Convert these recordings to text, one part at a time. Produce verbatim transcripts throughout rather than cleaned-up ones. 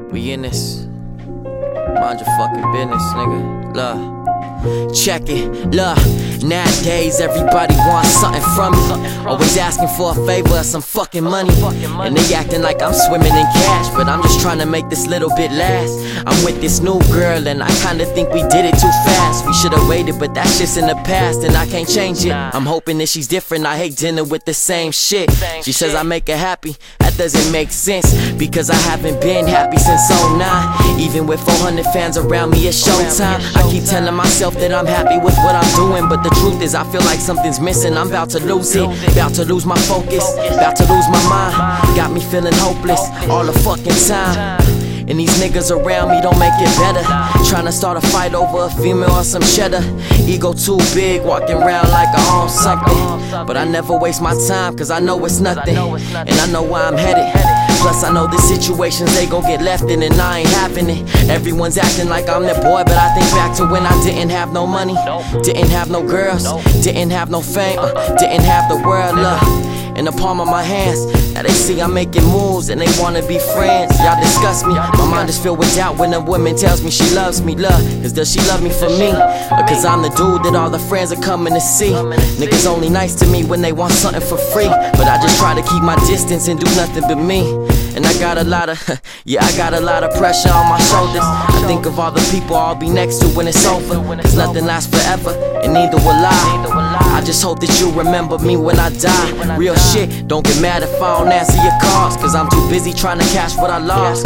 We in this. Mind your fucking business, nigga. Love. Check it, look. Nowadays everybody wants something from me. Always asking for a favor or some fucking money. And they acting like I'm swimming in cash, but I'm just trying to make this little bit last. I'm with this new girl and I kinda think we did it too fast. We should've waited, but that shit's in the past and I can't change it. I'm hoping that she's different, I hate dealing with the same shit. She says I make her happy, that doesn't make sense, because I haven't been happy since oh nine. Even with four hundred fans around me, it's showtime. I keep telling myself that I'm happy with what I'm doing, but the truth is I feel like something's missing. I'm about to lose it, about to lose my focus, about to lose my mind. Got me feeling hopeless all the fucking time. And these niggas around me don't make it better. Tryna start a fight over a female or some cheddar. Ego too big, walking around like I own something. But I never waste my time, cause I know it's nothing. And I know where I'm headed. Plus I know the situations they gon' get left in, and I ain't having it. Everyone's acting like I'm their boy, but I think back to when I didn't have no money, didn't have no girls, didn't have no fame, uh, didn't have the world love in the palm of my hands. Now they see I'm making moves and they wanna be friends. Y'all disgust me. My mind is filled with doubt when a woman tells me she loves me. Love, cause does she love me for me? Or cause I'm the dude that all the friends are coming to see? Niggas only nice to me when they want something for free, but I just try to keep my distance and do nothing but me. And I got a lot of, yeah, I got a lot of pressure on my shoulders. I think of all the people I'll be next to when it's over, cause nothing lasts forever, and neither will I. I just hope that you remember me when I die. Real shit, don't get mad if I don't answer your calls, cause I'm too busy trying to cash what I lost.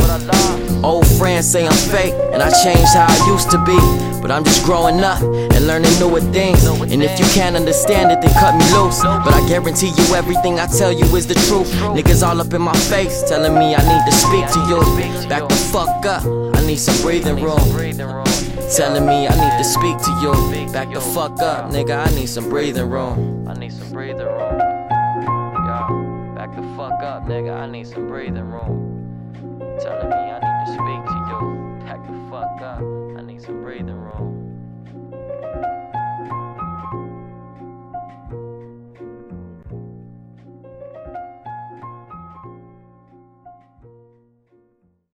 Old friends say I'm fake, and I changed how I used to be, but I'm just growing up and learning newer things. And if you can't understand it, then cut me loose. But I guarantee you everything I tell you is the truth. Niggas all up in my face telling me I need to speak to you. Back the fuck up, I need some breathing room. Telling me I need to speak to you. Back the fuck up, nigga, I need some breathing room. I need some breathing room. Yeah, back the fuck up, nigga, I need some breathing room. Telling me I need to speak to you. Back the fuck up, I need some breathing room.